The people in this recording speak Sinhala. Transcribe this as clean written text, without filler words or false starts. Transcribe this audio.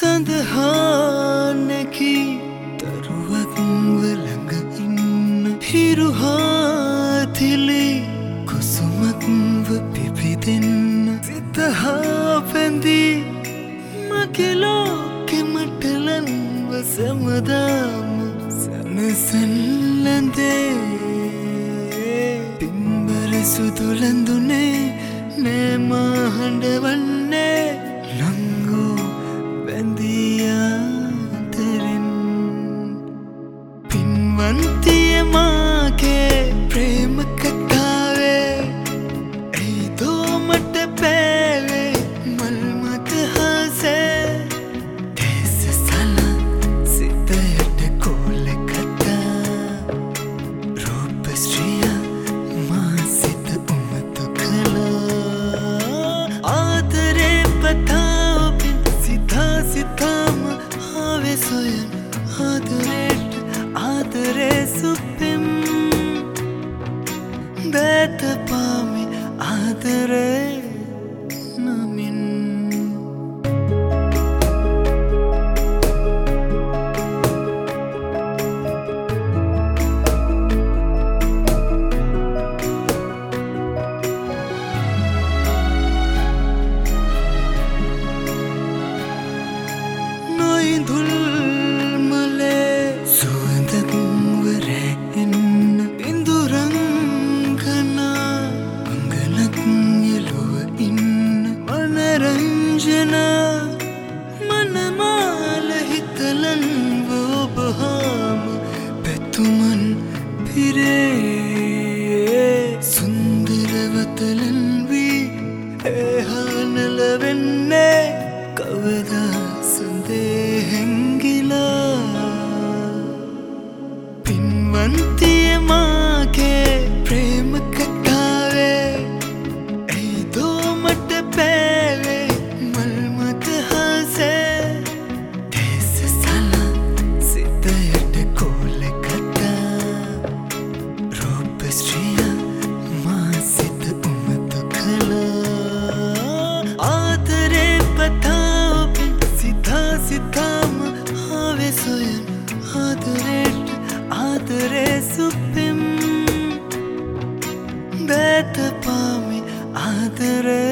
සඳහානකි දරුවක් වළඟ ඉන්න හිරුහාතිලි කුසුමක්ව පිපිදෙන්න සිතහා පැඳී මගේ ලෝකෙමටලන්ව සැමදාම සැනසෙල්ලඳේ පින්බර සුදුලඳුනේ නෑමා හඬවන්නේ ලංගෝ බැඳියාතරෙන් පින්වන්තිය මාගේ ප්‍රේම කතාවේ ඇයිදෝ මට පෑවේ මල් මත හාසේ තේස සල සිතයට කෝල කතා රූප ශ්‍රිය මා සිත උමතු කළා ආදරේ පතාවපින් සිතා සිතාම ආවේ සොයන ආදරේට ආදරේ සුපිම් බෑත පාමි ආදරේ නමින් නොඉඳුල් මලේ සුවඳක් වරැහෙන්න ඉඳුරංගනා අංගලක් යලුව ඉන්න මනරංජනා මනමාල හිතලන් ඔබහාම පැතුමන් පිරේ සුන්දරවතලන් වී ඒහානලවෙන්නේ කවදා සඳේහැංගිලා පින්වන්තිය මාගේ ප්‍රේම කතාවේ ඇයිදෝ මට පෑවේ මල් මත හාසේ තේස සල සිතයට කෝල කතා රූප ශ්‍රිය මා සිත උමතු කළා ආදරේ පතාවපින් සිතා සිතාම ආවේ සොයන ආදරේට ආදරේ සුපිම් බෑත පාමි ආදරේ